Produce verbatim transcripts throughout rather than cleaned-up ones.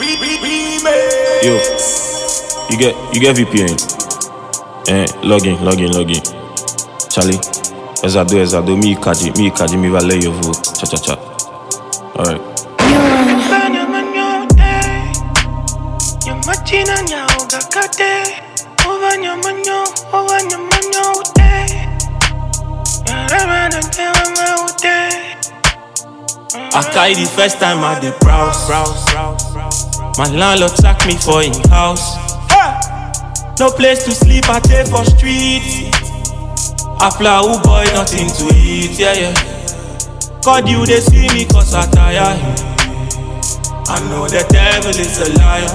Yo, you get you get V P N. Eh, log in, log in, log in. Charlie, Ezado, Ezado, mi kaji, mi kaji, mi vale yo vu. Cha cha cha. Alright. I carry the first time I did browse, browse, browse, browse. My landlord sacked me for in house. No place to sleep, I take for street. After who boy, nothing to eat, yeah, yeah. God, you they see me cause I tire. I know the devil is a liar.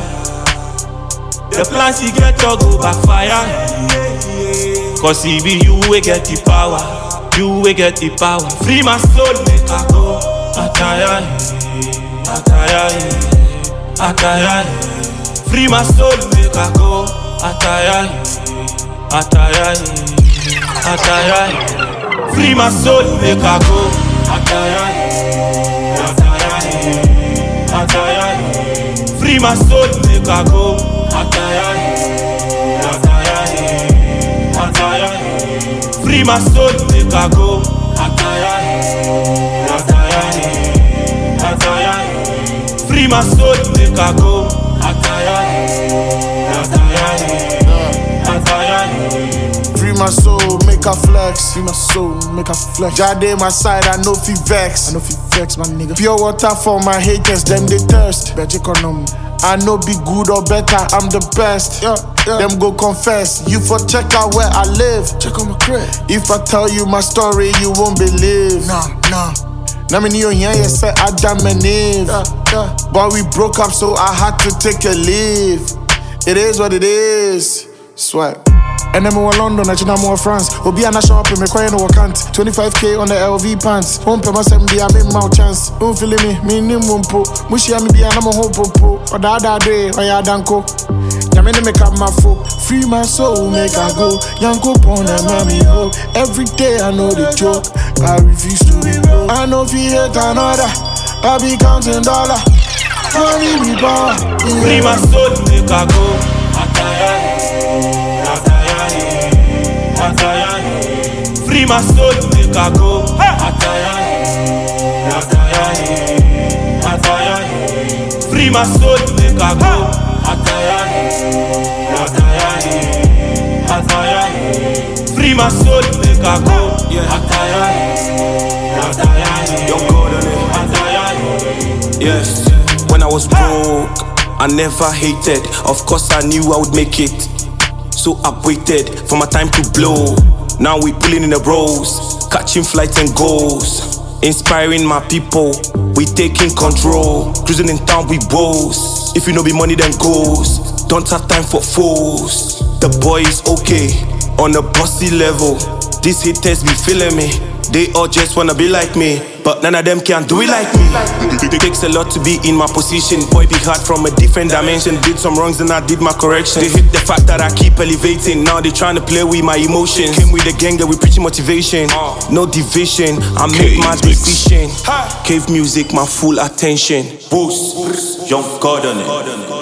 The plans he get to go backfire. Cause he be you we get the power. You we get the power. Free my soul, make I go. I tire, I tire, I tire. Free my soul, make I go. I tire, I tire, I tire. Free my soul, make I go. I tire, I tire, I tire. Free my soul, make I go. I tire, I tire, I tire. Free my soul, make I go. I tire, I tire, I tire. Free my soul, make I go. I tire, I tire, I tire. Free my soul, make her flex. Free my soul, make her flex. Jade my side, I know fi vex. I know fi vex, my nigga. Pure water for my haters, them they thirst. Bet economy. I know be good or better, I'm the best. Yeah, yeah. Them go confess. You for check out where I live. Check on my crib. If I tell you my story, you won't believe. Nah, nah. Now me know you said Adam and Eve. Yeah, yeah. But we broke up, so I had to take a leave. It is what it is. Sweat. And then more London, I know more France. Obi and I shop in me crying no can't. twenty-five K on the L V pants. Home pe myself be a make my chance. Don't feel me, me ni mumpo. Mushi me be a no hope po. Or da da day, or ya danko. Yame ne make up my folk. Free my soul, make I go. Yanko pon and mommy ho. Every day I know the joke. I refuse to be broke. I know if you hate another, I be counting dollar. Money me power. Free my soul, make I go. I tire. I tire. Free my soul, make I go. I tire, I tire, I tire. Free my soul, make I go. I tire, I tire, I tire. Free my soul, make I go. I tire, I tire. Young God on it. I tire. Yes. When I was broke, I never hated. Of course I knew I would make it. So I waited for my time to blow. Now we pulling in the rows, catching flights and goals, inspiring my people. We taking control, cruising in town with woes. If you know be money then goes, don't have time for fools. The boy is okay on a bossy level. These haters be feeling me. They all just wanna be like me, but none of them can do it like me. It takes a lot to be in my position. Boy, be hard from a different dimension. Did some wrongs and I did my correction. They hit the fact that I keep elevating. Now they trying to play with my emotions. Came with the gang that we preaching motivation. No division, I make my decision. Cave music, my full attention. Boost, Young God on it.